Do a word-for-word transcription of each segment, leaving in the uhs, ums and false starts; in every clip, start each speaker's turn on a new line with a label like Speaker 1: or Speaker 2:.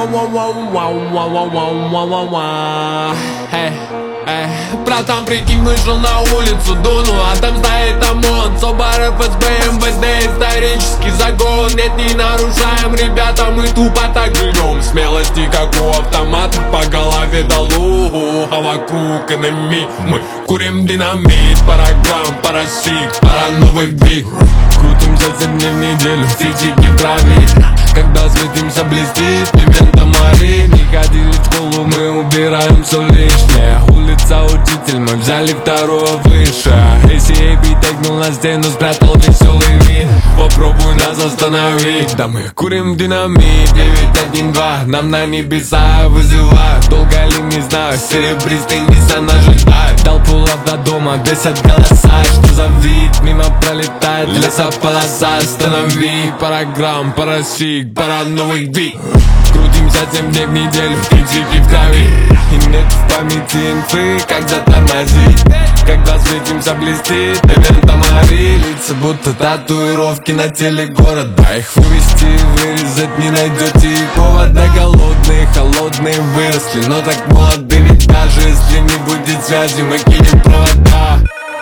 Speaker 1: Эй, братан, прикинь, вышел на улицу, дуну, а там стоит ОМОН, СОБР, ФСБ, МВД, исторический загон. Нет, не нарушаем, ребята, мы тупо так живем. Смелости, как у автомата, по голове дало, а вокруг энеми. Мы курим динамит, пара грамм, пара сик, пара новый биг. Крутимся за дней в неделю, физики в крови. Когда светимся, блестит пимента Мари. Не ходили в школу, мы убираем все лишнее. Улица учитель, мы взяли вторую выше. эй си эй би тегнул на стену, спрятал веселый вид. Попробуй нас остановить. Да мы курим динамит, девять один два, нам на небеса вызывают. Долго ли не знаю, серебристый Nissan ожидает. Толпу лав до дома, бесят голоса. Что за вид, мимо пролетает лесополоса. Останови, пара грамм, пара сик, пара новых бит. Крутимся семь дней в неделю, физики в крови. И нет в памяти инфы, как затормозить. Когда светимся, блестит пимента Мари. Лица будто татуировки на теле города. Их вывести, вырезать не найдете и повода. Голодные, холодные выросли, но так молоды. Ведь даже если не будет связи, мы кинем провода.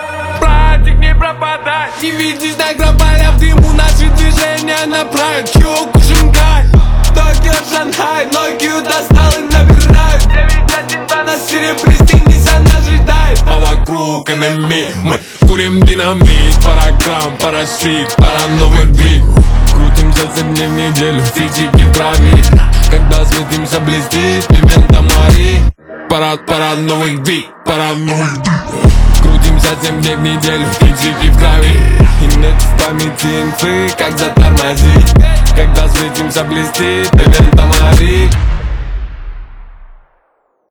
Speaker 1: Братик, не пропадай, не видишь знак пропаля в дыму. Наши движения направят к Шанхай. Токио, Шанхай, Нокию достал и набирают. девять один два, нас серебристый Nissan ожидает. А вокруг энеми, мы курим динамит. Пара грамм, пара сик, пара новый бит. Крутимся семь дней в неделю, физики в крови. Когда светимся, блестит пимента Мари. Пара, пара новых бит, пара новых бит. Крутимся семь дней в неделю, физики в крови. И нет в памяти инфы, как затормозить. Когда светимся, блестит пимента Мари.